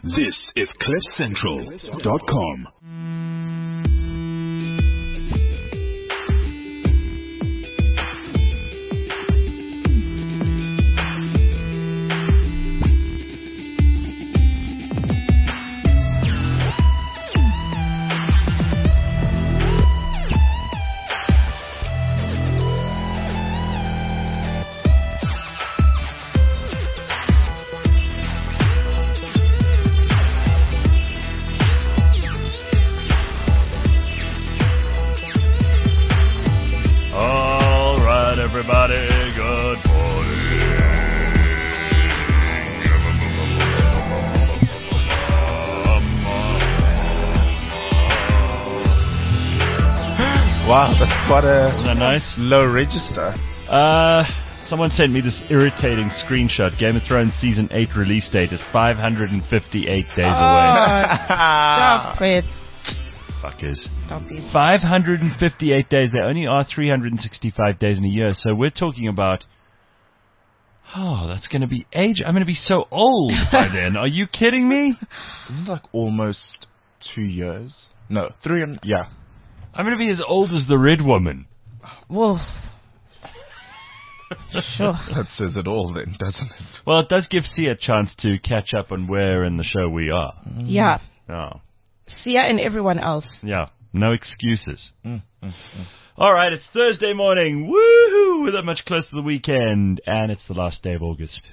This is CliffCentral.com. Wow, that's quite Isn't that nice? Low register. Someone sent me this irritating screenshot. Game of Thrones Season 8 release date is 558 days away. Stop it. Fuckers. Stop it. 558 days. There only are 365 days in a year. So we're talking about... Oh, that's going to be age. I'm going to be so old by then. Are you kidding me? Isn't it like almost 2 years? No, 3 and... Yeah. I'm going to be as old as the Red Woman. Whoa. Sure. That says it all then, doesn't it? Well, it does give Sia a chance to catch up on where in the show we are. Yeah. Oh. Sia and everyone else. Yeah. No excuses. All right, it's Thursday morning. Woohoo! We're that much closer to the weekend. And it's the last day of August.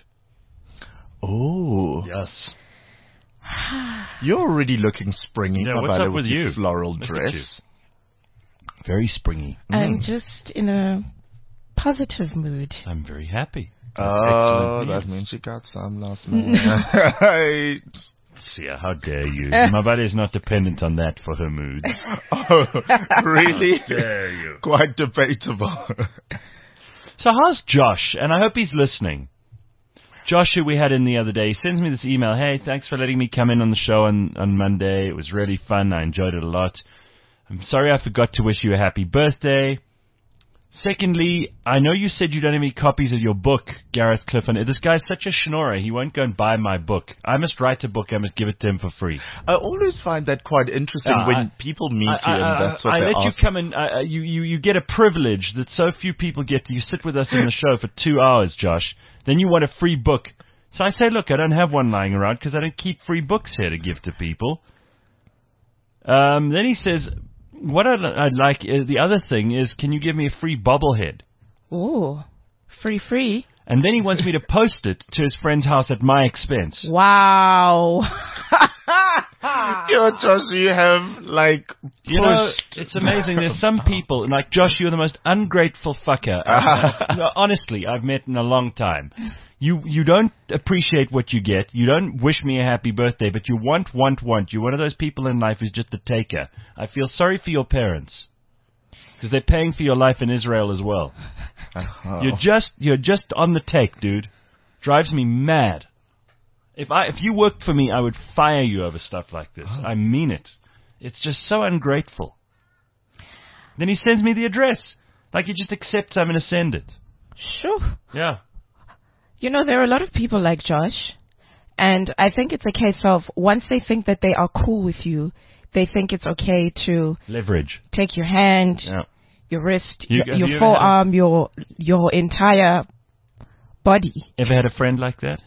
Oh. Yes. You're already looking springy. Yeah, what's up with you? Your floral Look at dress. Very springy. I'm just in a positive mood. I'm very happy. That's Oh, excellent that news. means you got some last night. Sia, how dare you? My body is not dependent on that for her mood. Oh, really? How dare you? Quite debatable. So how's Josh? And I hope he's listening. Josh, who we had in the other day, sends me this email. Hey, thanks for letting me come in on the show on Monday. It was really fun. I enjoyed it a lot. I'm sorry I forgot to wish you a happy birthday. Secondly, I know you said you don't have any copies of your book, Gareth Clifford. This guy's such a schnorrer. He won't go and buy my book. I must write a book. I must give it to him for free. I always find that quite interesting when people meet you and that's what I they let ask. you come in. You get a privilege that so few people get. You sit with us in the show for 2 hours, Josh. Then you want a free book. So I say, look, I don't have one lying around because I don't keep free books here to give to people. Then he says... What I'd like, the other thing is, can you give me a free bobblehead? Ooh. Free. And then he wants me to post it to his friend's house at my expense. Wow. Yo, Josh, you have, like, pushed. You know, it's amazing. There's some people, like Josh, you're the most ungrateful fucker. Honestly, I've met in a long time. You don't appreciate what you get. You don't wish me a happy birthday, but you want. You're one of those people in life who's just a taker. I feel sorry for your parents because they're paying for your life in Israel as well. You're just on the take, dude. Drives me mad. If you worked for me, I would fire you over stuff like this. I mean it. It's just so ungrateful. Then he sends me the address. Like he just accepts I'm going to send it. Sure. Yeah. You know, there are a lot of people like Josh, and I think it's a case of once they think that they are cool with you, they think it's okay to Leverage. take your hand, Yeah. your wrist, You- your have you ever forearm, your entire body. Ever had a friend like that?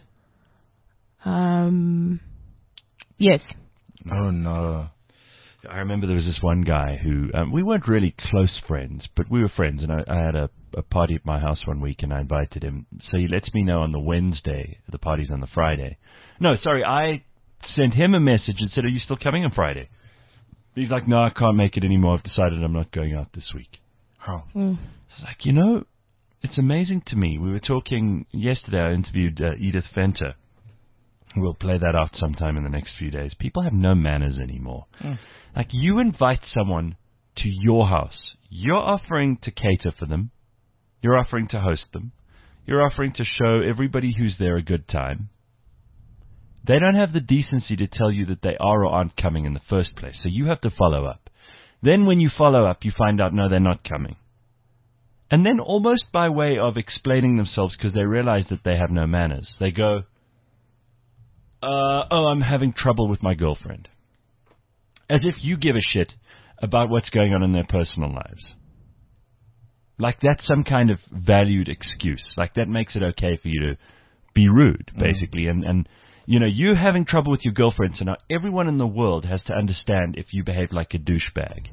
Yes. Oh, no. I remember there was this one guy who, we weren't really close friends, but we were friends, and I had a party at my house one week, and I invited him. So he lets me know on the Wednesday, the party's on the Friday. No, sorry, I sent him a message and said, are you still coming on Friday? He's like, no, I can't make it anymore. I've decided I'm not going out this week. Oh. I was like, you know, it's amazing to me. We were talking yesterday, I interviewed Edith Venter. We'll play that out sometime in the next few days. People have no manners anymore. Like, you invite someone to your house. You're offering to cater for them. You're offering to host them. You're offering to show everybody who's there a good time. They don't have the decency to tell you that they are or aren't coming in the first place, so you have to follow up. Then when you follow up, you find out, no, they're not coming. And then almost by way of explaining themselves because they realize that they have no manners, they go, I'm having trouble with my girlfriend. As if you give a shit about what's going on in their personal lives. Like that's some kind of valued excuse. Like that makes it okay for you to be rude, basically. And you know, you're having trouble with your girlfriend, so now everyone in the world has to understand if you behave like a douchebag.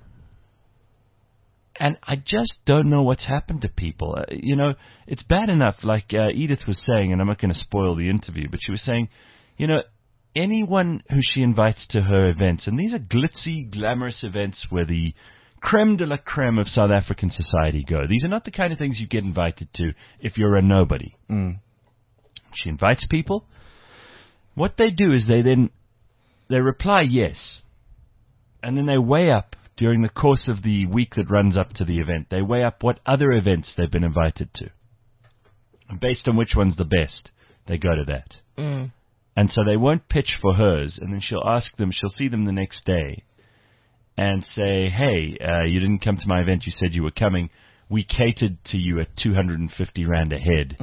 And I just don't know what's happened to people. You know, it's bad enough, like Edith was saying, and I'm not going to spoil the interview, but she was saying, you know, anyone who she invites to her events, and these are glitzy, glamorous events where the creme de la creme of South African society go. These are not the kind of things you get invited to if you're a nobody. She invites people. What they do is they reply yes, and then they weigh up during the course of the week that runs up to the event. They weigh up what other events they've been invited to, and based on which one's the best, they go to that. And so they won't pitch for hers, and then she'll see them the next day and say, hey, you didn't come to my event, you said you were coming. We catered to you at 250 Rand a head.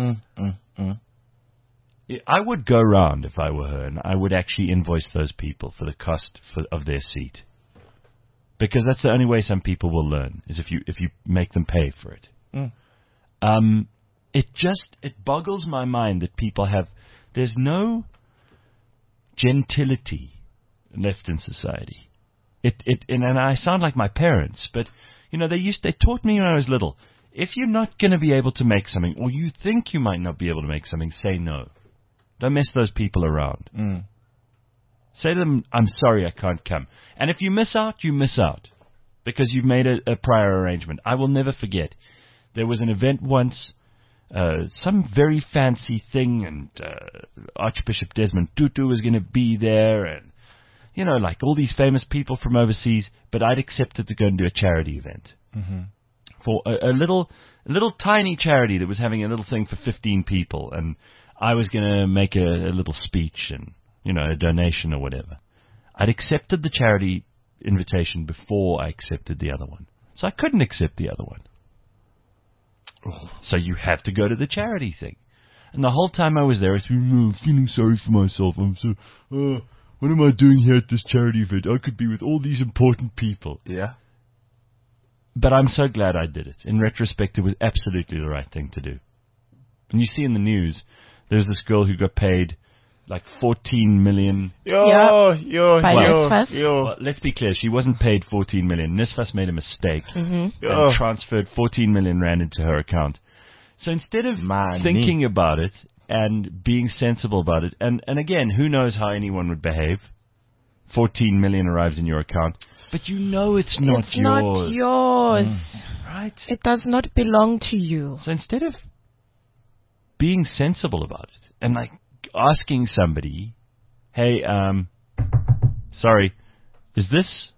I would go round if I were her, and I would actually invoice those people for the cost of their seat. Because that's the only way some people will learn, is if you make them pay for it. It boggles my mind that people there's no gentility left in society. And I sound like my parents, but you know, they taught me when I was little, if you're not going to be able to make something, or you think you might not be able to make something, say no. Don't mess those people around. Say to them, I'm sorry, I can't come. And if you miss out, you miss out. Because you've made a prior arrangement. I will never forget. There was an event once, some very fancy thing, and Archbishop Desmond Tutu was going to be there, and, you know, like all these famous people from overseas, but I'd accepted to go and do a charity event. For a little tiny charity that was having a little thing for 15 people, and I was going to make a little speech and, you know, a donation or whatever. I'd accepted the charity invitation before I accepted the other one. So I couldn't accept the other one. So you have to go to the charity thing. And the whole time I was there, I was feeling sorry for myself. I'm so, what am I doing here at this charity event? I could be with all these important people. Yeah. But I'm so glad I did it. In retrospect, it was absolutely the right thing to do. And you see in the news, there's this girl who got paid like 14 million. Well, let's be clear. She wasn't paid 14 million. NSFAS made a mistake and transferred 14 million Rand into her account. So instead of thinking about it and being sensible about it, and again, who knows how anyone would behave? 14 million arrives in your account, but you know it's not yours. It's not yours. Right? It does not belong to you. So instead of being sensible about it and like asking somebody, hey, sorry, is this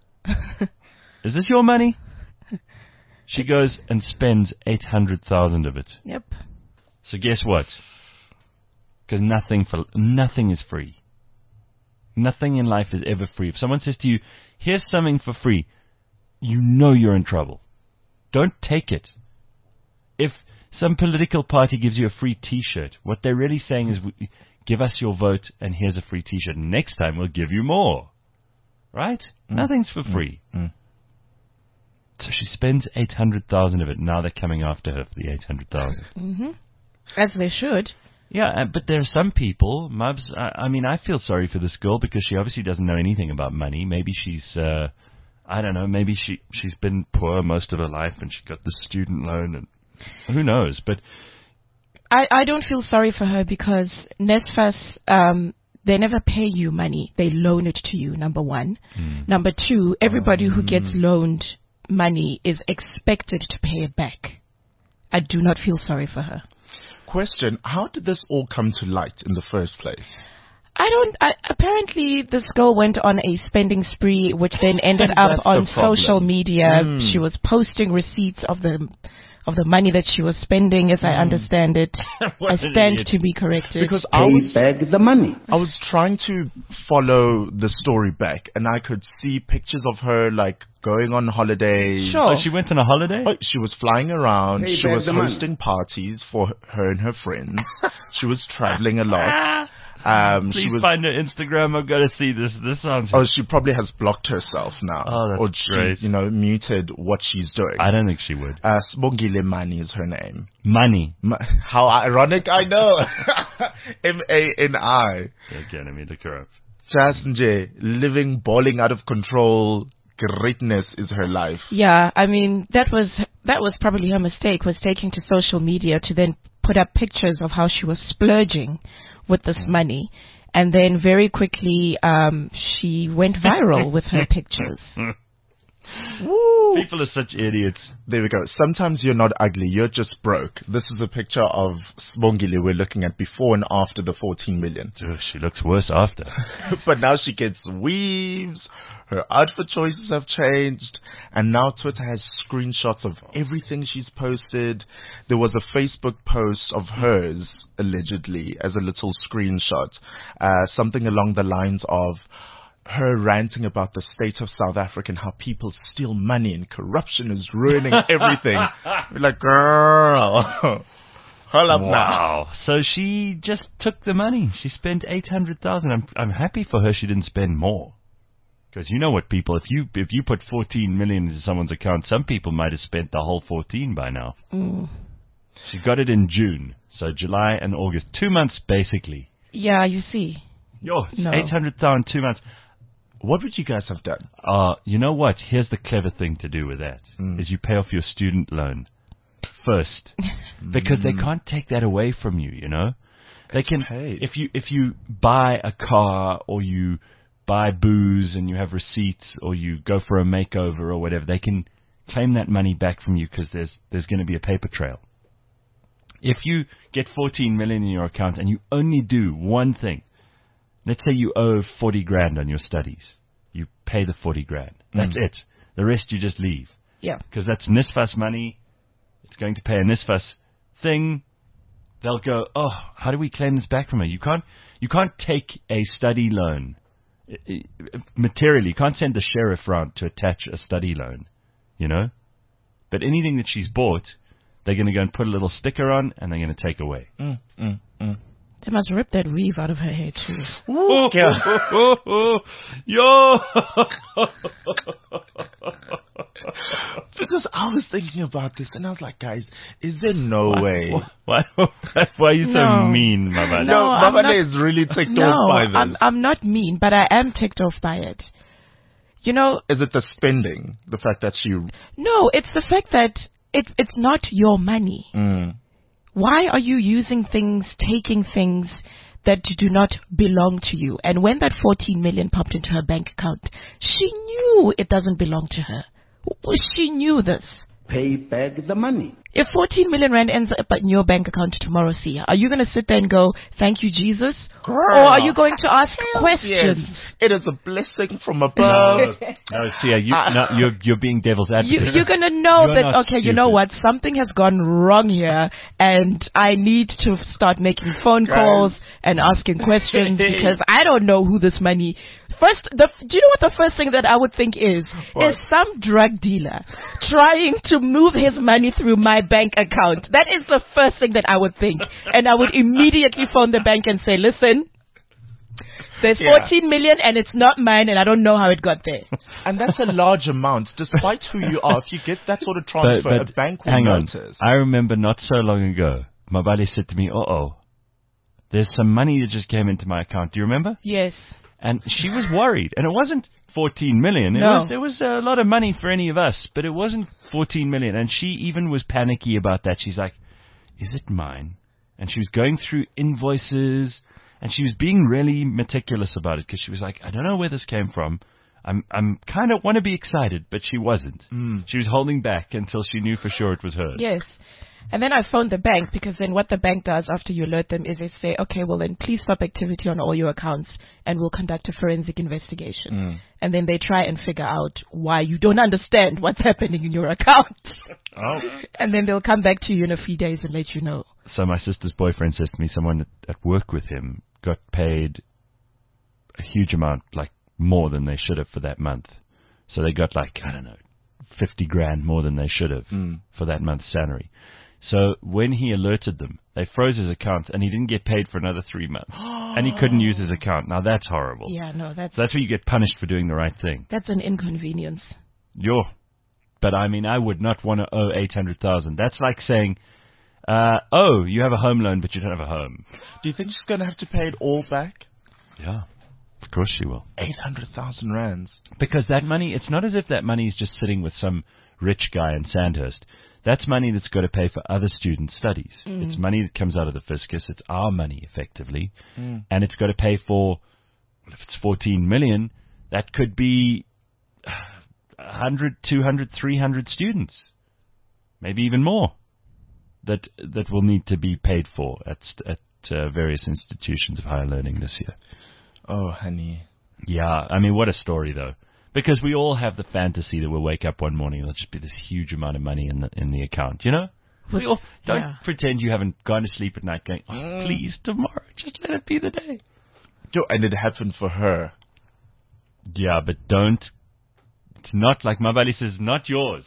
your money? She goes and spends 800,000 of it. Yep. So guess what? Because nothing is free. Nothing in life is ever free. If someone says to you, here's something for free, you know you're in trouble. Don't take it. If some political party gives you a free T-shirt, what they're really saying is, give us your vote and here's a free T-shirt. Next time we'll give you more. Right? Nothing's for free. So she spends 800,000 of it. Now they're coming after her for the 800,000. As they should. Yeah, but there are some people, Mubs, I mean, I feel sorry for this girl because she obviously doesn't know anything about money. Maybe she's, I don't know, maybe she's been poor most of her life and she got the student loan and who knows, but... I don't feel sorry for her because NSFAS, they never pay you money. They loan it to you, number one. Number two, everybody who gets loaned money is expected to pay it back. I do not feel sorry for her. Question, how did this all come to light in the first place? Apparently this girl went on a spending spree, which then ended up on social media. She was posting receipts of the money that she was spending, as I understand it. I stand to be corrected. Because I was trying to follow the story back, and I could see pictures of her like going on holiday. Sure. Oh, she went on a holiday? Oh, she was flying around. She was hosting parties for her and her friends. She was traveling a lot. Please find her Instagram. I've got to see this. This sounds... Oh, she probably has blocked herself now. Oh, that's or she, great. Muted what she's doing. I don't think she would. Sibongile Mani is her name. Money. How ironic, I know. M-A-N-I. Okay, let me look her up. Just living, balling out of control. Greatness is her life. Yeah, I mean, that was probably her mistake, was taking to social media to then put up pictures of how she was splurging with this money. And then very quickly, she went viral with her pictures. Woo. People are such idiots. There we go. Sometimes you're not ugly, you're just broke. This is a picture of Sibongile we're looking at before and after the 14 million. She looks worse after. But now she gets weaves, her outfit choices have changed, and now Twitter has screenshots of everything she's posted. There was a Facebook post of hers, allegedly, as a little screenshot. Something along the lines of her ranting about the state of South Africa and how people steal money and corruption is ruining everything. We're like, girl, hold up now. So she just took the money. She spent 800,000. I'm happy for her she didn't spend more. Because you know what, people, if you put 14 million into someone's account, some people might have spent the whole 14 by now. She got it in June, so July and August, 2 months basically. Yeah, you see. It's 800,000, 2 months. What would you guys have done? You know what? Here's the clever thing to do with that, is you pay off your student loan first. Because they can't take that away from you, They can, if you buy a car or you buy booze and you have receipts or you go for a makeover or whatever, they can claim that money back from you because there's going to be a paper trail. If you get 14 million in your account and you only do one thing, let's say you owe 40 grand on your studies. You pay the 40 grand. That's it. The rest you just leave. Yeah. Because that's NSFAS money. It's going to pay a NSFAS thing. They'll go, how do we claim this back from her? You can't take a study loan. Materially, you can't send the sheriff round to attach a study loan, But anything that she's bought, they're going to go and put a little sticker on and they're going to take away. They must rip that weave out of her hair too. Yo! Because I was thinking about this and I was like, guys, is there no way? Why are you so mean, Mabale? No, Mabale is really ticked off by this. I'm not mean, but I am ticked off by it. Is it the spending? The fact that she... No, it's the fact that it's not your money. Why are you using things, taking things that do not belong to you? And when that 14 million popped into her bank account, she knew it doesn't belong to her. She knew this. Pay back the money. If 14 million rand ends up in your bank account tomorrow, Sia, are you going to sit there and go, thank you, Jesus? Girl, or are you going to ask questions? Yes. It is a blessing from above. No, Sia, you're being devil's advocate. You're going to know that, okay, stupid. You know what? Something has gone wrong here, and I need to start making phone calls and asking questions because I don't know who this money... do you know what the first thing that I would think is? What? Is some drug dealer trying to move his money through my bank account? That is the first thing that I would think. And I would immediately phone the bank and say, listen, there's 14 million and it's not mine and I don't know how it got there. And that's a large amount. Despite who you are, if you get that sort of transfer, a bank will notice. I remember not so long ago, Mabale said to me, there's some money that just came into my account. Do you remember? Yes. And she was worried. And it wasn't 14 million. It was a lot of money for any of us, but it wasn't 14 million. And she even was panicky about that. She's like, is it mine? And she was going through invoices and she was being really meticulous about it because she was like, I don't know where this came from. I'm kind of want to be excited, but she wasn't. She was holding back until she knew for sure it was hers. Yes. And then I phoned the bank because then what the bank does after you alert them is they say, okay, well then please stop activity on all your accounts and we'll conduct a forensic investigation. And then they try and figure out why you don't understand what's happening in your account. And then they'll come back to you in a few days and let you know. So my sister's boyfriend says to me, someone at work with him got paid a huge amount, like more than they should have for that month. So they got 50 grand more than they should have for that month's salary. So when he alerted them, they froze his account and he didn't get paid for another 3 months. And he couldn't use his account. Now that's horrible. Yeah, no, that's That's where you get punished for doing the right thing. an inconvenience. But I mean, I would not want to owe 800,000. That's like saying, oh, you have a home loan, but you don't have a home. Do you think she's going to have to pay it all back? Yeah, of course she will. 800,000 rands. Because that money, it's not as if that money is just sitting with some rich guy in Sandhurst. That's money that's got to pay for other students' studies. It's money that comes out of the fiscus. It's our money, effectively. And it's got to pay for, well, if it's 14 million, that could be 100, 200, 300 students. Maybe even more that will need to be paid for at various institutions of higher learning this year. Oh, honey. Yeah, I mean, what a story, though. Because we all have the fantasy that we'll wake up one morning and there'll just be this huge amount of money in the account, you know? We all, don't pretend you haven't gone to sleep at night going, oh, please, tomorrow, just let it be the day. Yo, and it happened for her. Yeah, but don't. It's not like Mabali says, not yours.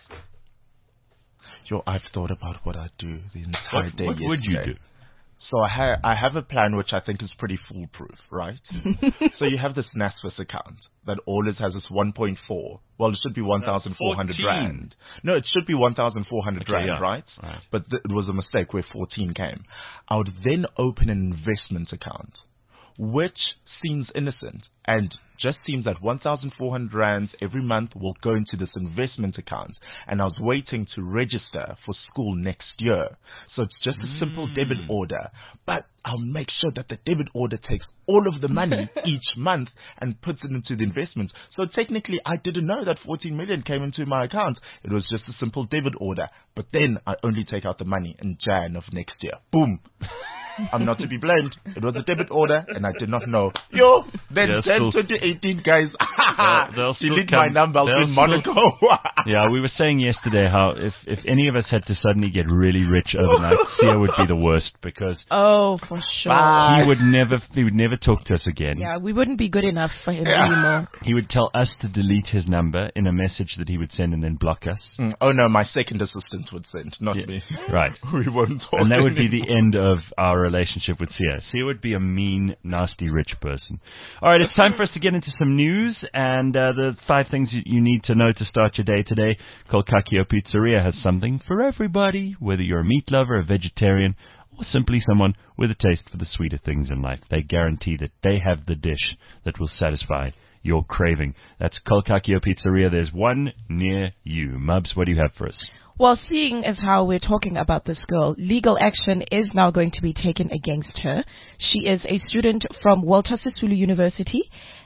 Yo, I've thought about what I'd do the entire day What would you do? So I have a plan which I think is pretty foolproof, right? So you have this NSFAS account that always has this 1.4. Well, it should be 1,400 rand. No, it should be 1,400 rand, yeah. right? But it was a mistake where 14 came. I would then open an investment account, which seems innocent and just seems that 1,400 rands every month will go into this investment account. And I was waiting to register for school next year. So it's just a simple debit order, but I'll make sure that the debit order takes all of the money each month and puts it into the investments. So technically I didn't know that 14 million came into my account. It was just a simple debit order, but then I only take out the money in Jan of next year. Boom. I'm not to be blamed. It was a debit order, and I did not know. Yo, then 2018, guys, delete my number. I'll be in Monaco. Yeah, we were saying yesterday how if any of us had to suddenly get really rich overnight, Sia would be the worst because for sure he would never talk to us again. Yeah, we wouldn't be good enough for him anymore. He would tell us to delete his number in a message that he would send and then block us. Oh no, my second assistant would send, not me. Right. We won't talk. And that would be the end of our relationship with Sia. Sia would be a mean, nasty, rich person. All right, it's time for us to get into some news and the 5 things you need to know to start your day today. Kolkakio Pizzeria has something for everybody, whether you're a meat lover, a vegetarian, or simply someone with a taste for the sweeter things in life. They guarantee that they have the dish that will satisfy your craving. That's Kolkakio Pizzeria. There's one near you. Mubs, what do you have for us? Well, seeing as how we're talking about this girl, legal action is now going to be taken against her. She is a student from Walter Sisulu University,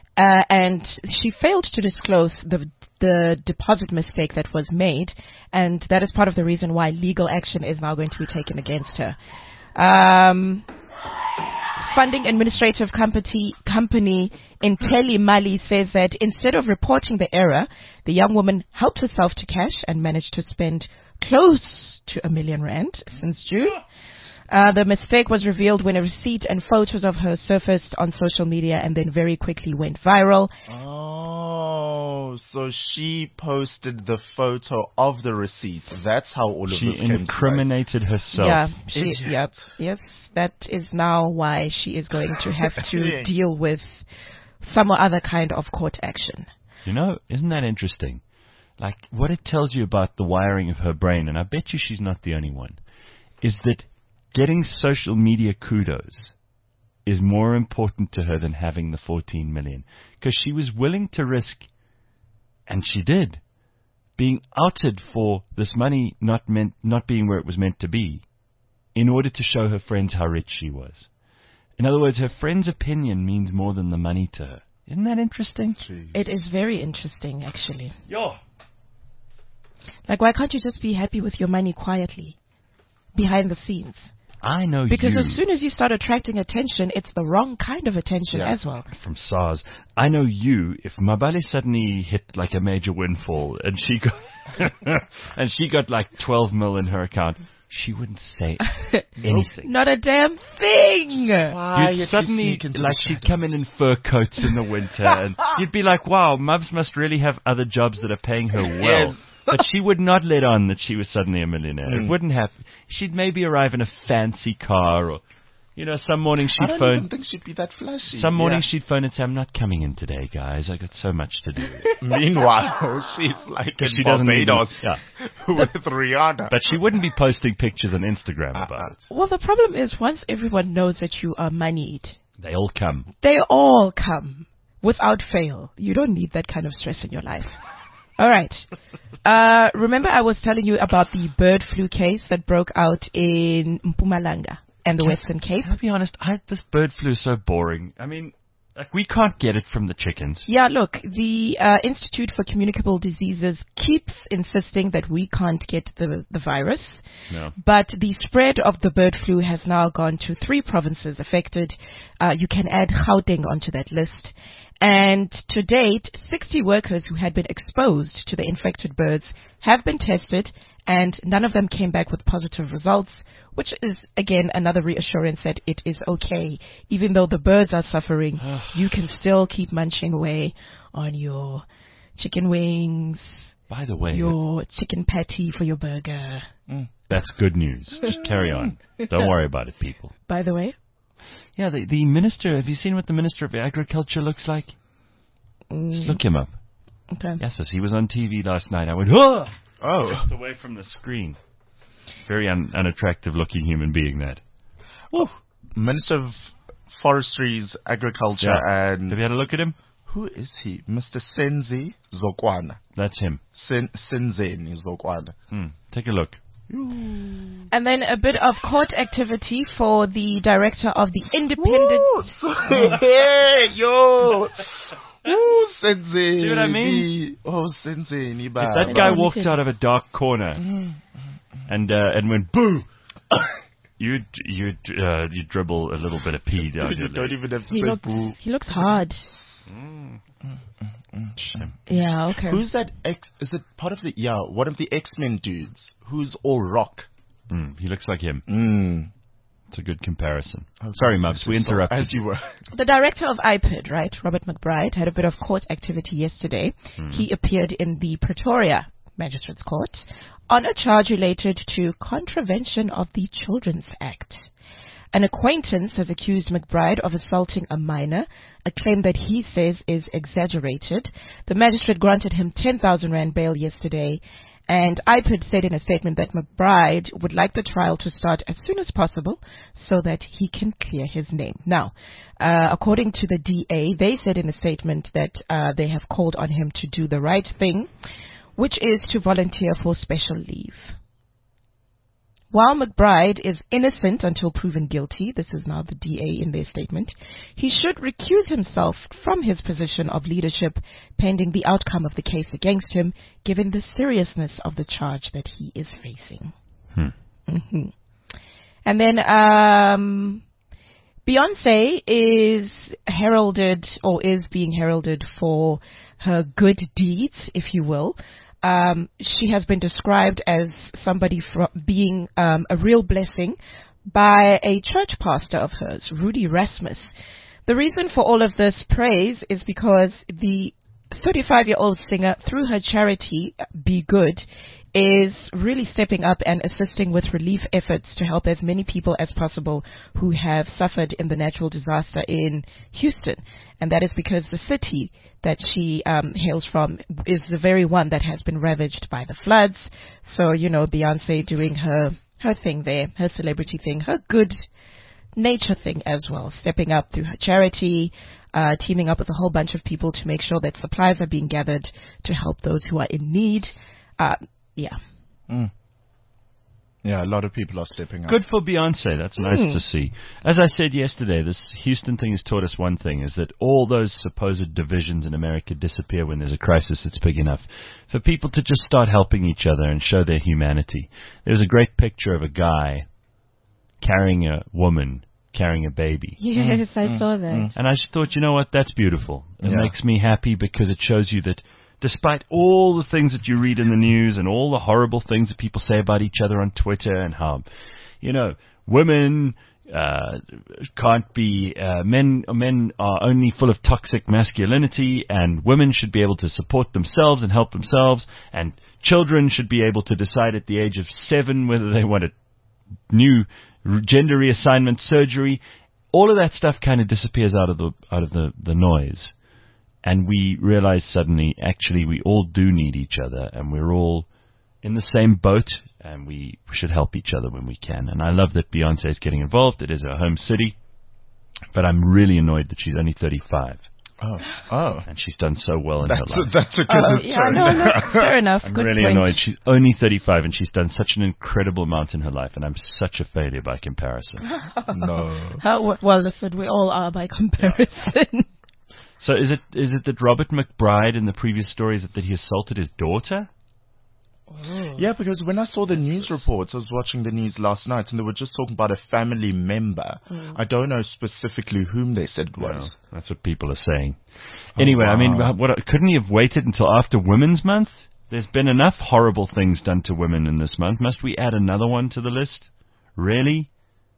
and she failed to disclose the deposit mistake that was made, and that is part of the reason why legal action is now going to be taken against her. Funding administrative company IntelliMali says that instead of reporting the error, the young woman helped herself to cash and managed to spend close to R1 million since June. The mistake was revealed when a receipt and photos of her surfaced on social media and then very quickly went viral. Oh, so she posted the photo of the receipt. That's how all of this came to light. She incriminated herself. Yeah, yes, that is now why she is going to have to deal with some other kind of court action. You know, isn't that interesting? Like, what it tells you about the wiring of her brain, and I bet you she's not the only one, is that getting social media kudos is more important to her than having the 14 million. Because she was willing to risk, and she did, being outed for this money not being where it was meant to be, in order to show her friends how rich she was. In other words, her friend's opinion means more than the money to her. Isn't that interesting? Jeez. It is very interesting, actually. Yo. Like, why can't you just be happy with your money quietly, behind the scenes? I know because you. As soon as you start attracting attention, it's the wrong kind of attention as well. From SARS. I know you, if Mabali suddenly hit like a major windfall and she got like 12 mil in her account, she wouldn't say anything. Not a damn thing. You'd suddenly, like, she'd come in fur coats in the winter, and you'd be like, wow, Mubs must really have other jobs that are paying her well. Yes. But she would not let on that she was suddenly a millionaire. It wouldn't happen. She'd maybe arrive in a fancy car, or, some morning I she'd don't phone. even think she'd be that flashy. Some morning she'd phone and say, "I'm not coming in today, guys. I got so much to do." Meanwhile, she's like in She doesn't even- Barbados yeah. with Rihanna. But she wouldn't be posting pictures on Instagram about it. Well, the problem is once everyone knows that you are moneyed, They all come. they all come without fail. You don't need that kind of stress in your life. All right. Remember I was telling you about the bird flu case that broke out in Mpumalanga and the Western Cape? I'll be honest, this bird flu is so boring. I mean, we can't get it from the chickens. Yeah, look, the Institute for Communicable Diseases keeps insisting that we can't get the virus. No. But the spread of the bird flu has now gone to 3 provinces affected. You can add Gauteng onto that list. And to date, 60 workers who had been exposed to the infected birds have been tested, and none of them came back with positive results, which is, again, another reassurance that it is okay. Even though the birds are suffering, you can still keep munching away on your chicken wings, By the way, your chicken patty for your burger. that's good news. Just carry on. Don't worry about it, people. By the way, Yeah, the minister, have you seen what the Minister of Agriculture looks like? Just look him up. okay. Yes, he was on TV last night. I went, oh! Oh, Just away from the screen. Very unattractive looking human being, that. Minister of Forestries, Agriculture, and Have you had a look at him? who is he? Mr. Senzi Zokwana. That's him. Senzeni Zokwana. Take a look. And then a bit of court activity for the director of the Independent... Hey, yo! Ooh, Senzeni. See what I mean? Oh, Senzeni. If that guy walked out of a dark corner and went, boo! You'd dribble a little bit of pee down your You don't leg. even have to say boo. He looks hard. Shame. Yeah, okay. Who's that is it part of one of the X-Men dudes who's all rock? He looks like him. It's a good comparison. Sorry, Mubs, we interrupted As you were. The director of IPID, right, Robert McBride, had a bit of court activity yesterday. He appeared in the Pretoria Magistrates Court on a charge related to contravention of the Children's Act. An acquaintance has accused McBride of assaulting a minor, a claim that he says is exaggerated. The magistrate granted him 10,000 rand bail yesterday, and IPID said in a statement that McBride would like the trial to start as soon as possible so that he can clear his name. Now, according to the DA, they said in a statement that they have called on him to do the right thing, which is to volunteer for special leave. While McBride is innocent until proven guilty, this is now the DA in their statement, he should recuse himself from his position of leadership pending the outcome of the case against him, given the seriousness of the charge that he is facing. And then Beyonce is heralded, or is being heralded for her good deeds, if you will. She has been described as somebody being a real blessing by a church pastor of hers, Rudy Rasmus. The reason for all of this praise is because the 35-year-old singer, through her charity, Be Good, is really stepping up and assisting with relief efforts to help as many people as possible who have suffered in the natural disaster in Houston. And that is because the city that she hails from is the very one that has been ravaged by the floods. So, you know, Beyonce doing her thing there, her celebrity thing, her good nature thing as well, stepping up through her charity, teaming up with a whole bunch of people to make sure that supplies are being gathered to help those who are in need. Yeah, a lot of people are stepping up. Good for Beyonce. That's nice to see. As I said yesterday, this Houston thing has taught us one thing, is that all those supposed divisions in America disappear when there's a crisis that's big enough for people to just start helping each other and show their humanity. There's a great picture of a guy carrying a woman carrying a baby. Yes, I saw that. And I just thought, you know what, that's beautiful. It Yeah. makes me happy because it shows you that despite all the things that you read in the news and all the horrible things that people say about each other on Twitter and how, you know, women can't be men are only full of toxic masculinity, and women should be able to support themselves and help themselves, and children should be able to decide at the age of 7 whether they want a new gender reassignment surgery. All of that stuff kind of disappears out of the noise, and we realize suddenly actually we all do need each other, and we're all in the same boat, and we should help each other when we can. And I love that Beyonce is getting involved. It is her home city, but I'm really annoyed that she's only 35. Oh. And she's done so well in her life. That's a good turn. No, fair enough. I'm Good really point. annoyed. She's only 35, and she's done such an incredible amount in her life, and I'm such a failure by comparison. No. Well, listen, we all are by comparison. So is it that Robert McBride in the previous story, is it that he assaulted his daughter? Yeah, because when I saw the news reports, I was watching the news last night, and they were just talking about a family member. I don't know specifically whom they said it was. No, that's what people are saying. Anyway, wow. I mean, couldn't he have waited until after Women's Month? There's been enough horrible things done to women in this month. Must we add another one to the list? Really?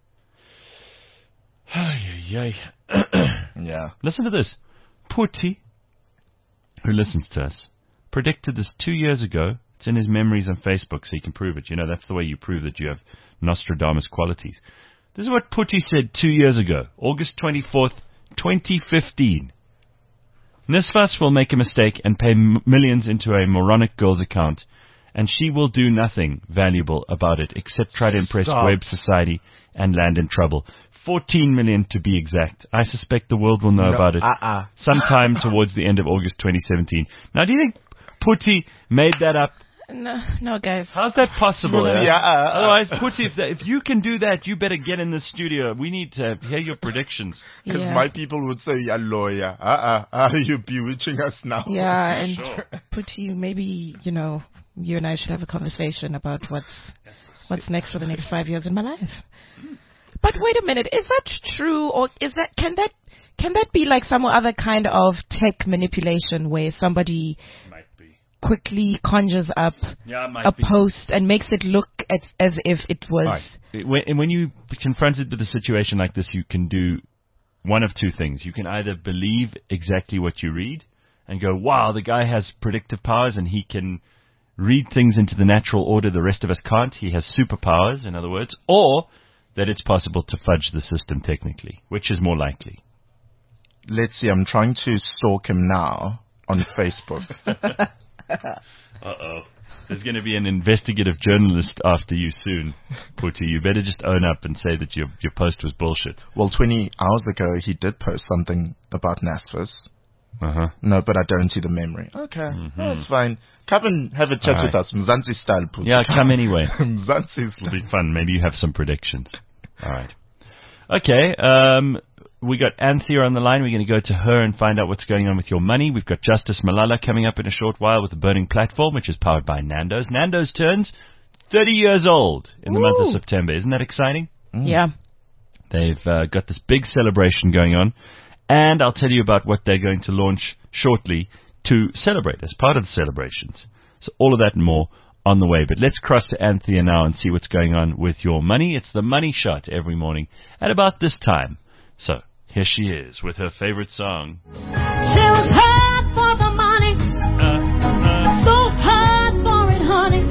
Yeah. Listen to this. Putti, who listens to us, predicted this 2 years ago. It's in his memories on Facebook, so you can prove it. You know, that's the way you prove that you have Nostradamus qualities. This is what Putti said 2 years ago, August 24th, 2015. Nisvas will make a mistake and pay millions into a moronic girl's account, and she will do nothing valuable about it except try to impress Web Society and land in trouble. 14 million to be exact. I suspect the world will know about it sometime towards the end of August 2017. Now, do you think Putti made that up? No, guys. How's that possible? Otherwise, Putti, if you can do that, you better get in the studio. We need to hear your predictions. Because my people would say, yeah, lawyer, you're bewitching us now. Yeah, and Putti, maybe, you and I should have a conversation about what's next for the next 5 years in my life. But wait a minute, is that true, or can that be like some other kind of tech manipulation where somebody quickly conjures up a post and makes it look as if it was... Right. When you confronted with a situation like this, you can do one of two things. You can either believe exactly what you read and go, wow, the guy has predictive powers and he can read things into the natural order the rest of us can't. He has superpowers, in other words. Or that it's possible to fudge the system technically. Which is more likely? Let's see, I'm trying to stalk him now on Facebook. Uh-oh. There's going to be an investigative journalist after you soon, Putti. You better just own up and say that your post was bullshit. Well, 20 hours ago, he did post something about NSFAS. No, but I don't see the memory. Okay, that's fine. Come and have a chat with us, Mzansi style, Putti. Yeah, come anyway. Mzansi style. It'll be fun. Maybe you have some predictions. All right. Okay, we got Anthea on the line. We're going to go to her and find out what's going on with your money. We've got Justice Malala coming up in a short while with the Burning Platform, which is powered by Nando's. Nando's turns 30 years old in the month of September. Isn't that exciting? Yeah. They've got this big celebration going on, and I'll tell you about what they're going to launch shortly to celebrate as part of the celebrations. So all of that and more on the way. But let's cross to Anthea now and see what's going on with your money. It's the Money Shot every morning at about this time. So here she is with her favorite song. She was hard for the money, so hard for it, honey.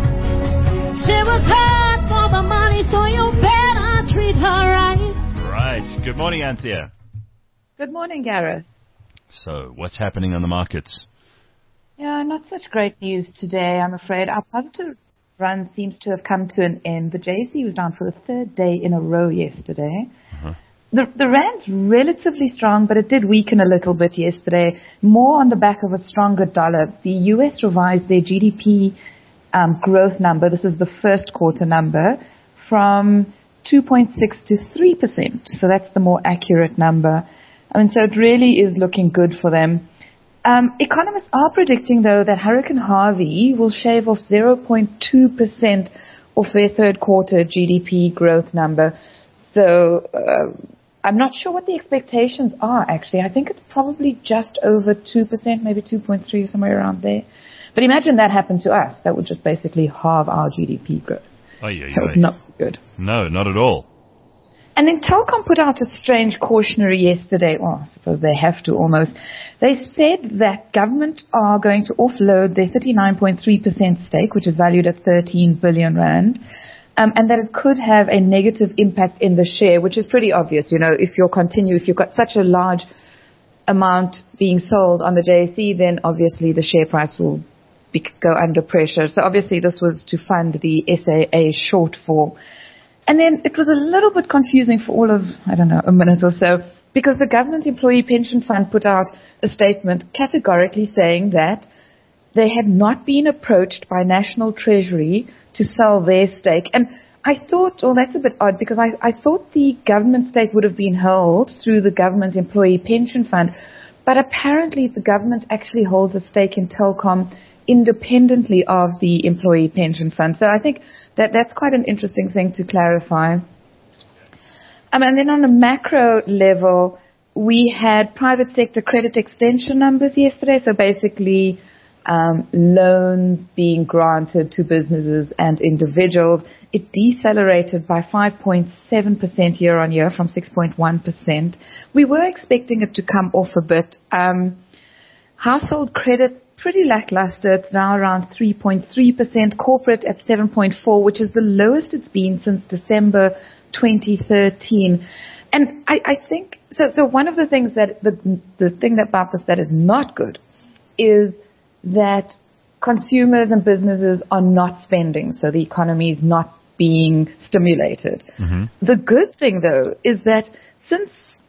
She was hard for the money, so you better treat her right. Right. Good morning, Anthea. Good morning, Gareth. So what's happening on the markets? Yeah, not such great news today, I'm afraid. Our positive run seems to have come to an end. The JSE was down for the third day in a row yesterday. The rand's relatively strong, but it did weaken a little bit yesterday, more on the back of a stronger dollar. The U.S. revised their GDP growth number, this is the first quarter number, from 2.6 to 3%. So that's the more accurate number. So it really is looking good for them. Economists are predicting, though, that Hurricane Harvey will shave off 0.2% of their third quarter GDP growth number. So I'm not sure what the expectations are, actually. I think it's probably just over 2%, maybe 2.3 or somewhere around there. But imagine that happened to us. That would just basically halve our GDP growth. That would not be good. No, not at all. And then Telkom put out a strange cautionary yesterday. Well, I suppose they have to almost. They said that government are going to offload their 39.3% stake, which is valued at 13 billion rand, and that it could have a negative impact in the share, which is pretty obvious. You know, if you've got such a large amount being sold on the JSE, then obviously the share price will go under pressure. So obviously this was to fund the SAA shortfall. And then it was a little bit confusing for all of, I don't know, a minute or so, because the Government Employee Pension Fund put out a statement categorically saying that they had not been approached by National Treasury to sell their stake. And I thought, well, that's a bit odd, because I thought the government stake would have been held through the Government Employee Pension Fund, but apparently the government actually holds a stake in Telkom independently of the Employee Pension Fund. So I think that's quite an interesting thing to clarify. And then on a macro level, we had private sector credit extension numbers yesterday. So basically, loans being granted to businesses and individuals. It decelerated by 5.7% year on year from 6.1%. We were expecting it to come off a bit. Household credit, pretty lackluster. It's now around 3.3%. Corporate at 7.4%, which is the lowest it's been since December 2013. And I think, so one of the things that, the thing about this that is not good is that consumers and businesses are not spending, so the economy is not being stimulated. Mm-hmm. The good thing, though, is that since,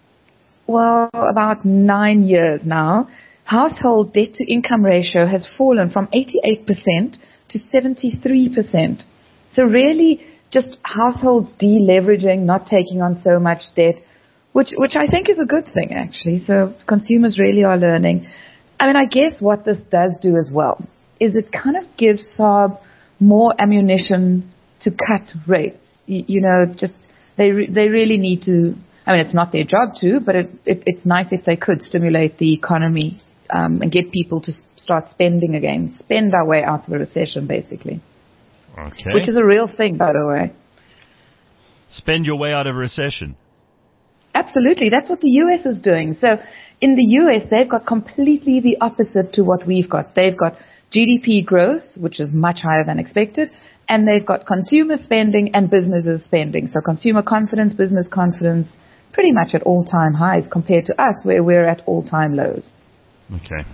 about 9 years now, household debt-to-income ratio has fallen from 88% to 73%. So really, just households deleveraging, not taking on so much debt, which I think is a good thing, actually. So consumers really are learning. I mean, I guess what this does do as well is it kind of gives SARB more ammunition to cut rates. You know, just they really need to. I mean, it's not their job to, but it's nice if they could stimulate the economy and get people to start spending again, spend our way out of the recession, basically. Okay. Which is a real thing, by the way. Spend your way out of a recession. Absolutely. That's what the U.S. is doing. So in the U.S., they've got completely the opposite to what we've got. They've got GDP growth, which is much higher than expected, and they've got consumer spending and businesses spending. So consumer confidence, business confidence, pretty much at all-time highs compared to us, where we're at all-time lows. Okay.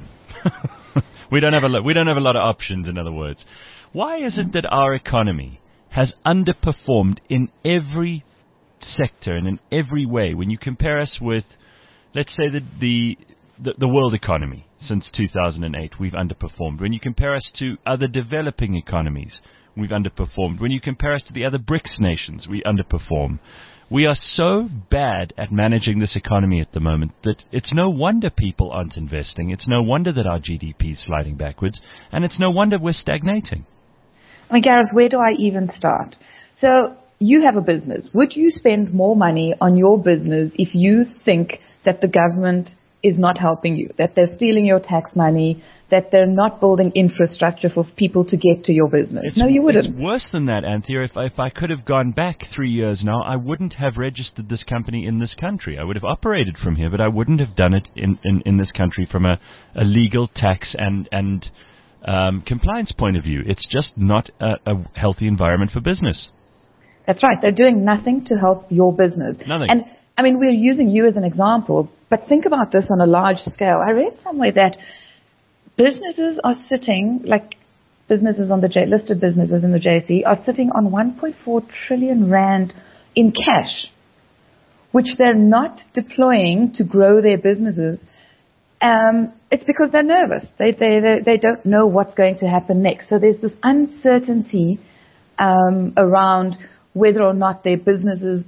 We don't have a lot of options, in other words. Why is it that our economy has underperformed in every sector and in every way when you compare us with, let's say, the world economy? Since 2008, we've underperformed. When you compare us to other developing economies, we've underperformed. When you compare us to the other BRICS nations, we underperform. We are so bad at managing this economy at the moment that it's no wonder people aren't investing. It's no wonder that our GDP is sliding backwards, and it's no wonder we're stagnating. I mean, Gareth, where do I even start? So you have a business. Would you spend more money on your business if you think that the government is not helping you, that they're stealing your tax money, that they're not building infrastructure for people to get to your business? No, you wouldn't. It's worse than that, Anthea. If I could have gone back 3 years now, I wouldn't have registered this company in this country. I would have operated from here, but I wouldn't have done it in this country from a legal tax and compliance point of view. It's just not a healthy environment for business. That's right. They're doing nothing to help your business. Nothing. And, I mean, we're using you as an example, but think about this on a large scale. I read somewhere that businesses are sitting, like businesses on the listed businesses in the JSE, are sitting on 1.4 trillion rand in cash, which they're not deploying to grow their businesses. It's because they're nervous. They don't know what's going to happen next. So there's this uncertainty around whether or not their businesses,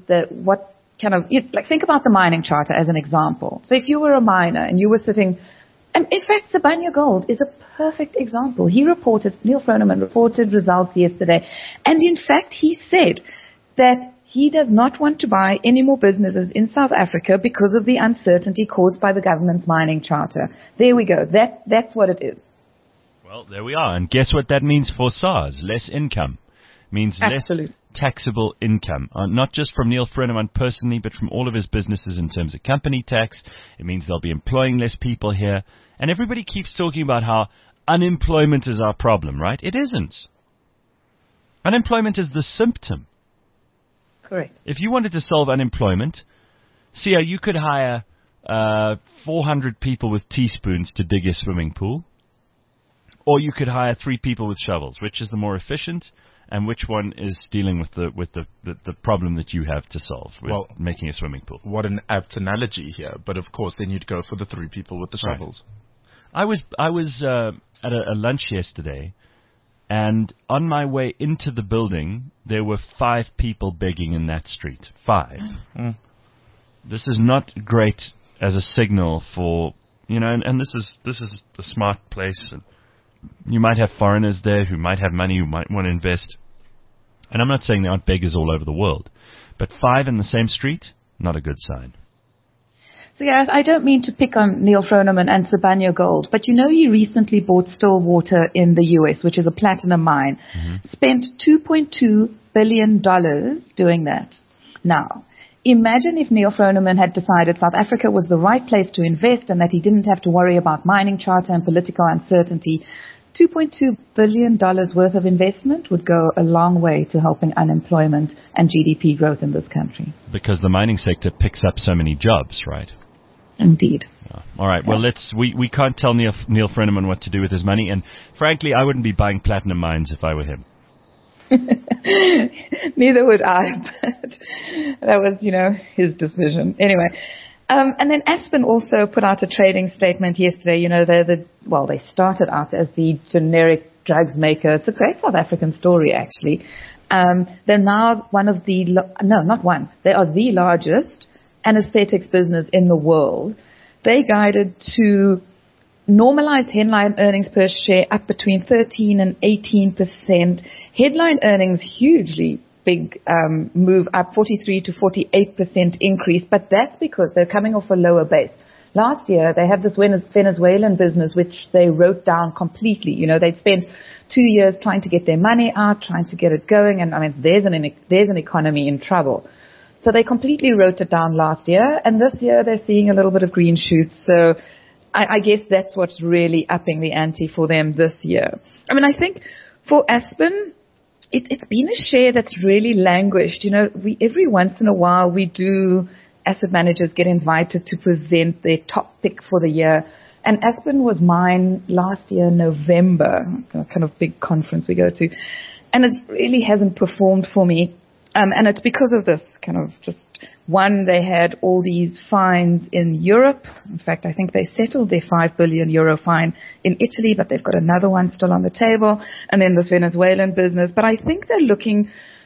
think about the mining charter as an example. So if you were a miner and you were sitting, and in fact, Sibanye Gold is a perfect example. Neil Froneman reported results yesterday, and in fact, he said that he does not want to buy any more businesses in South Africa because of the uncertainty caused by the government's mining charter. There we go. That's what it is. Well, there we are. And guess what that means for SARS? Less income. Means taxable income, not just from Neil Frenneman personally, but from all of his businesses in terms of company tax. It means they'll be employing less people here. And everybody keeps talking about how unemployment is our problem, right? It isn't. Unemployment is the symptom. Correct. If you wanted to solve unemployment, Sia, you could hire 400 people with teaspoons to dig a swimming pool, or you could hire 3 people with shovels. Which is the more efficient, and which one is dealing with the problem that you have to solve with making a swimming pool? What an apt analogy here. But of course, then you'd go for the 3 people with the shovels. I was at a lunch yesterday, and on my way into the building, there were 5 people begging in that street. 5. This is not great as a signal for, and this is a smart place. And you might have foreigners there who might have money, who might want to invest. And I'm not saying there aren't beggars all over the world, but 5 in the same street, not a good sign. So, Gareth, I don't mean to pick on Neil Frenneman and Sibanye Gold, but he recently bought Stillwater in the U.S., which is a platinum mine, spent $2.2 billion doing that. Now, imagine if Neil Frenneman had decided South Africa was the right place to invest and that he didn't have to worry about mining charter and political uncertainty. $2.2 billion worth of investment would go a long way to helping unemployment and GDP growth in this country. Because the mining sector picks up so many jobs, right? Indeed. All right. Well, we can't tell Neil Frenneman what to do with his money, and frankly, I wouldn't be buying platinum mines if I were him. Neither would I, but that was, his decision. Anyway, and then Aspen also put out a trading statement yesterday. They started out as the generic drugs maker. It's a great South African story, actually. They're now they are the largest anesthetics business in the world. They guided to normalized headline earnings per share up between 13 and 18%. Headline earnings hugely big move up, 43 to 48% increase, but that's because they're coming off a lower base. Last year, they have this Venezuelan business which they wrote down completely. They'd spent 2 years trying to get their money out, trying to get it going, and there's an economy in trouble. So they completely wrote it down last year, and this year they're seeing a little bit of green shoots. So I guess that's what's really upping the ante for them this year. I think for Aspen, it's been a share that's really languished. Every once in a while we do, asset managers get invited to present their top pick for the year. And Aspen was mine last year, November, a kind of big conference we go to. And it really hasn't performed for me. And it's because of this kind of just, one, they had all these fines in Europe. In fact, I think they settled their €5 billion fine in Italy, but they've got another one still on the table. And then this Venezuelan business. But I think they're looking,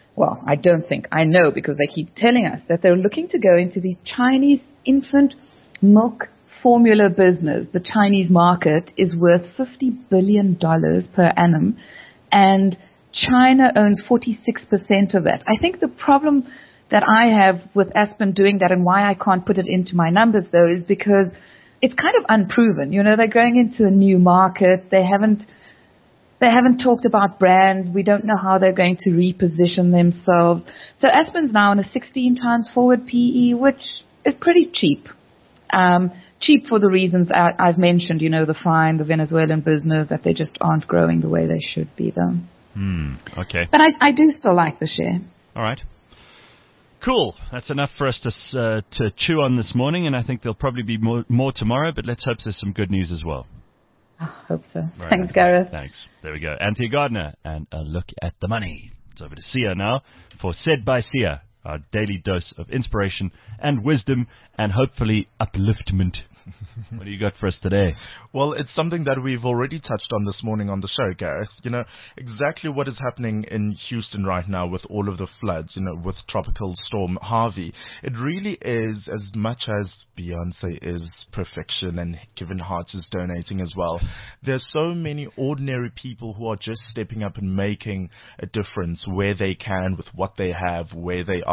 I know because they keep telling us that they're looking to go into the Chinese infant milk formula business. The Chinese market is worth $50 billion per annum. And China owns 46% of that. I think the problem that I have with Aspen doing that and why I can't put it into my numbers, though, is because it's kind of unproven. They're going into a new market. They haven't talked about brand. We don't know how they're going to reposition themselves. So Aspen's now on a 16 times forward PE, which is pretty cheap. Cheap for the reasons I've mentioned, the fine, the Venezuelan business, that they just aren't growing the way they should be, though. Okay. But I do still like the share. All right. Cool. That's enough for us to chew on this morning, and I think there'll probably be more tomorrow, but let's hope there's some good news as well. I hope so. Right. Thanks, Gareth. Thanks. There we go. Anthea Gardner and a look at the money. It's over to Sia now for Said by Sia, our daily dose of inspiration and wisdom and hopefully upliftment. What do you got for us today? Well, it's something that we've already touched on this morning on the show, Gareth. Exactly what is happening in Houston right now with all of the floods, with Tropical Storm Harvey. It really is, as much as Beyonce is perfection and Kevin Hart is donating as well, there's so many ordinary people who are just stepping up and making a difference where they can, with what they have, where they are.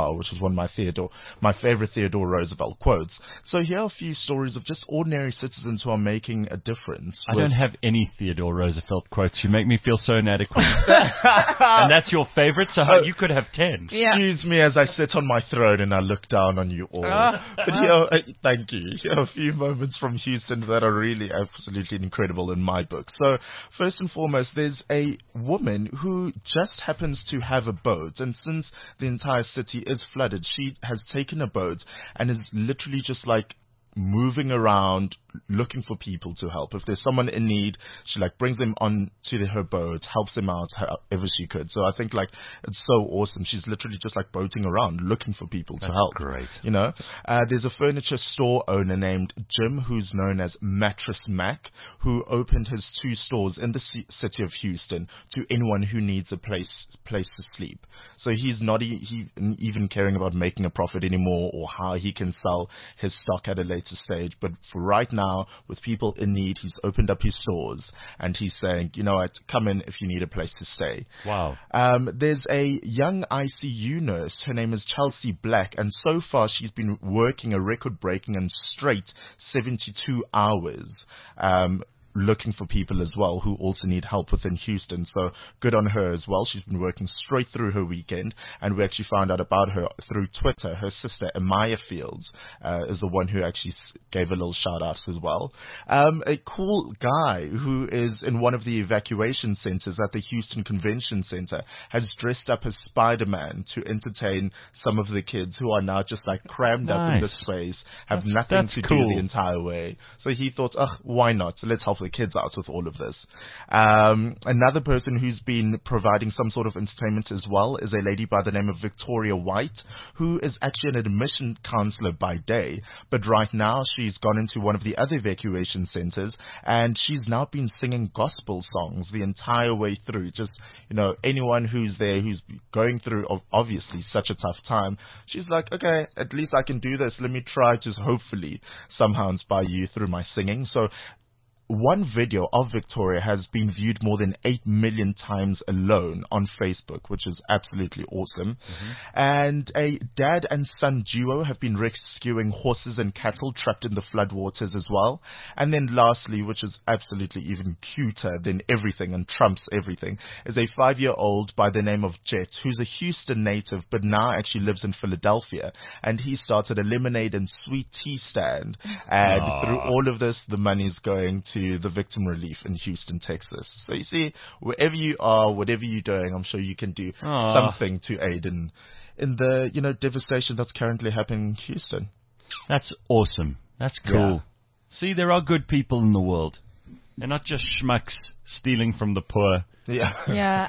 car, which is one of my favorite Theodore Roosevelt quotes. So here are a few stories of just ordinary citizens who are making a difference. I don't have any Theodore Roosevelt quotes. You make me feel so inadequate. And that's your favorite, so you could have 10. Excuse me as I sit on my throne and I look down on you all. But here, thank you. Here are a few moments from Houston that are really absolutely incredible in my book. So first and foremost, there's a woman who just happens to have a boat, and since the entire city is flooded, she has taken a boat and is literally just like moving around looking for people to help. If there's someone in need, she like brings them on to her boat, helps them out however she could. So I think like it's so awesome. She's literally just like boating around looking for people to help. Great. You know, there's a furniture store owner named Jim who's known as Mattress Mac, who opened his 2 stores in the city of Houston to anyone who needs a place to sleep. So he's not even caring about making a profit anymore or how he can sell his stock at a later stage. But for right now, with people in need, he's opened up his stores and he's saying, you know what, come in if you need a place to stay. Wow. There's a young ICU nurse. Her name is Chelsea Black, and so far she's been working a record-breaking and straight 72 hours. Looking for people as well who also need help within Houston. So good on her as well. She's been working straight through her weekend, and we actually found out about her through Twitter. Her sister, Amaya Fields, is the one who actually gave a little shout out as well. A cool guy who is in one of the evacuation centers at the Houston Convention Center has dressed up as Spider-Man to entertain some of the kids who are now just like crammed up in this space, have nothing to do the entire way. So he thought, why not? So let's help the kids out with all of this. Another person who's been providing some sort of entertainment as well is a lady by the name of Victoria White, who is actually an admission counselor by day, but right now she's gone into one of the other evacuation centers and she's now been singing gospel songs the entire way through. Just, you know, anyone who's there who's going through obviously such a tough time, she's like, okay, at least I can do this. Let me try to hopefully somehow inspire you through my singing. So one video of Victoria has been viewed more than 8 million times alone on Facebook, which is absolutely awesome. And a dad and son duo have been rescuing horses and cattle trapped in the floodwaters as well. And then lastly, which is absolutely even cuter than everything and trumps everything, is a 5-year-old by the name of Jet, who's a Houston native but now actually lives in Philadelphia. And he started a lemonade and sweet tea stand. And through all of this, the money's going to the victim relief in Houston, Texas. So you see, wherever you are, whatever you're doing, I'm sure you can do something to aid in the, you know, devastation that's currently happening in Houston. That's awesome. That's cool. Yeah. See, there are good people in the world. They're not just schmucks stealing from the poor. Yeah.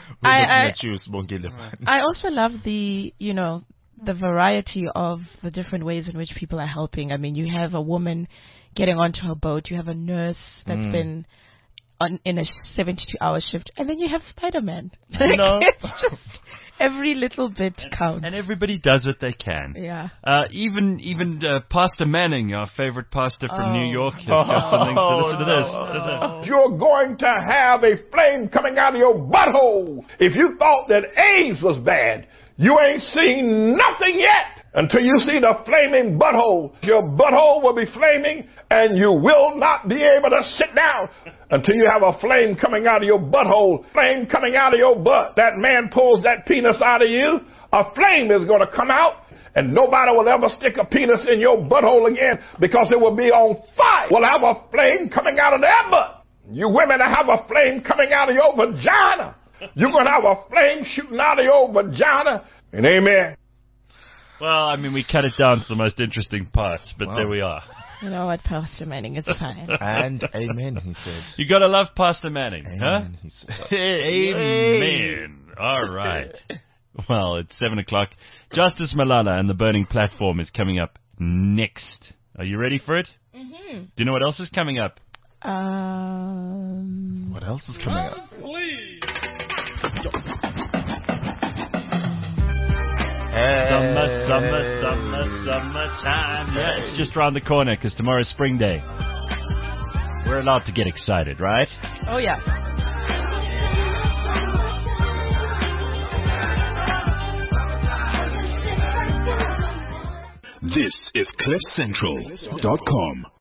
I I also love the variety of the different ways in which people are helping. I mean, you have a woman getting onto her boat, you have a nurse that's been in a 72-hour shift, and then you have Spider-Man. It's just every little bit counts. And everybody does what they can. Yeah. Even Pastor Manning, our favorite pastor from New York, has got something. So listen to this. You're going to have a flame coming out of your butthole. If you thought that AIDS was bad, you ain't seen nothing yet. Until you see the flaming butthole, your butthole will be flaming and you will not be able to sit down until you have a flame coming out of your butthole, flame coming out of your butt. That man pulls that penis out of you, a flame is going to come out and nobody will ever stick a penis in your butthole again because it will be on fire. We'll have a flame coming out of their butt. You women that have a flame coming out of your vagina, you're going to have a flame shooting out of your vagina. And amen. Well, I mean, we cut it down to the most interesting parts, but there we are. You know what, Pastor Manning, it's fine. And amen, he said. You got to love Pastor Manning, amen, he said. Amen. All right. Well, it's 7 o'clock. Justice Malala and the Burning Platform is coming up next. Are you ready for it? Mm-hmm. Do you know what else is coming up? What else is coming up? Please. Summertime. Yeah, it's just around the corner because tomorrow's spring day. We're allowed to get excited, right? Oh, yeah. This is CliffCentral.com.